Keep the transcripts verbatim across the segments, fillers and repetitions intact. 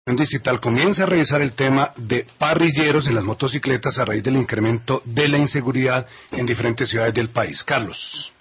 Digital comienza a revisar el tema de parrilleros en las motocicletas a raíz del incremento de la inseguridad en diferentes ciudades del país. Carlos.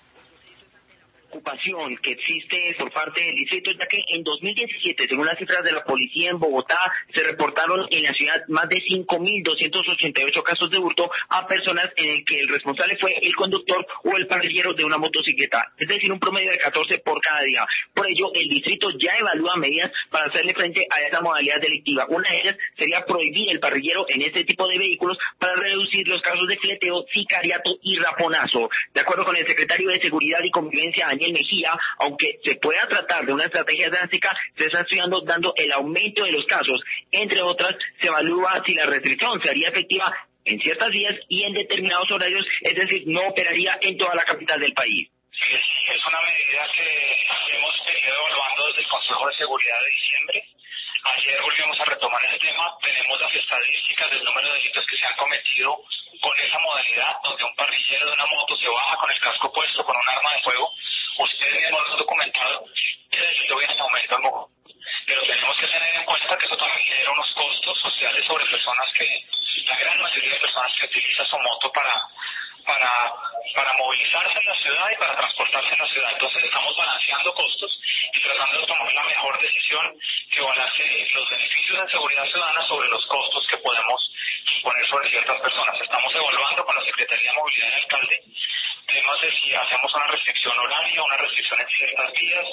Ocupación que existe por parte del distrito, ya que en dos mil diecisiete, según las cifras de la policía en Bogotá, se reportaron en la ciudad más de cinco mil doscientos ochenta y ocho casos de hurto a personas en el que el responsable fue el conductor o el parrillero de una motocicleta, es decir, un promedio de catorce por cada día. Por ello, el distrito ya evalúa medidas para hacerle frente a esa modalidad delictiva. Una de ellas sería prohibir el parrillero en este tipo de vehículos para reducir los casos de fleteo, sicariato y raponazo. De acuerdo con el secretario de Seguridad y Convivencia, Daniel Mejía, aunque se pueda tratar de una estrategia drástica, se está estudiando dando el aumento de los casos. Entre otras, se evalúa si la restricción se haría efectiva en ciertas vías y en determinados horarios, es decir, no operaría en toda la capital del país. Sí, es una medida que hemos venido evaluando desde el Consejo de Seguridad de diciembre. Ayer volvimos a retomar el tema, tenemos las estadísticas del número de delitos que se han cometido con esa modalidad, donde un parrillero de una moto se baja con el casco puesto, con un arma de fuego. Ustedes mismos lo han documentado, ese delito viene en aumento en Bogotá. Pero tenemos que tener en cuenta que eso también genera unos costos sociales sobre personas que, la gran mayoría de personas que utilizan su moto para, para, para movilizarse en la ciudad y para transportarse en la ciudad. Entonces estamos balanceando costos y tratando de tomar la mejor decisión que balancee los beneficios de seguridad ciudadana sobre los costos que podemos poner sobre ciertas personas. Estamos evaluando con la Secretaría de Movilidad y el alcalde temas de si hacemos una restricción horaria, una restricción en ciertas vías,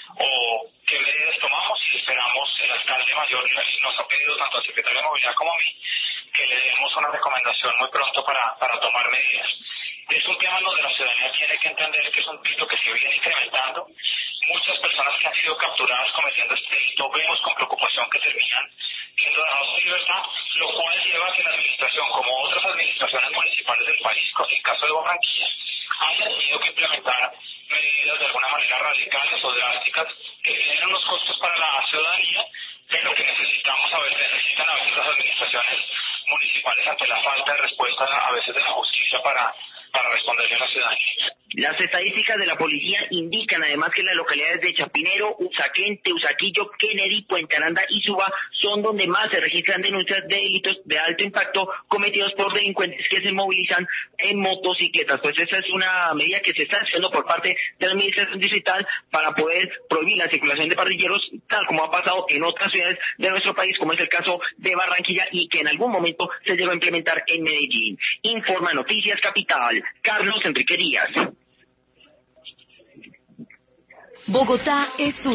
o qué medidas tomamos, y esperamos, el alcalde mayor nos ha pedido tanto al secretario de Movilidad como a mí que le demos una recomendación muy pronto para, para tomar medidas. Es un tema donde la ciudadanía tiene que entender que es un delito que se viene incrementando. Muchas personas que han sido capturadas cometiendo este delito vemos con preocupación que terminan siendo dejados de libertad, lo cual lleva a que la administración, como otras administraciones municipales del país, con el caso de Barranquilla, hayan tenido que implementar medidas de alguna manera radicales o drásticas que tienen unos costos para la ciudadanía, pero que necesitamos a veces, necesitan a veces las administraciones municipales ante la falta de respuesta a veces de la justicia para, para responderle a la ciudadanía. Las estadísticas de la policía indican además que las localidades de Chapinero, Usaquén, Teusaquillo, Kennedy, Puente Aranda y Suba son donde más se registran denuncias de delitos de alto impacto cometidos por delincuentes que se movilizan en motocicletas. Pues esa es una medida que se está haciendo por parte de la Administración Distrital para poder prohibir la circulación de parrilleros, tal como ha pasado en otras ciudades de nuestro país, como es el caso de Barranquilla y que en algún momento se llegó a implementar en Medellín. Informa Noticias Capital, Carlos Enrique Díaz. Bogotá es su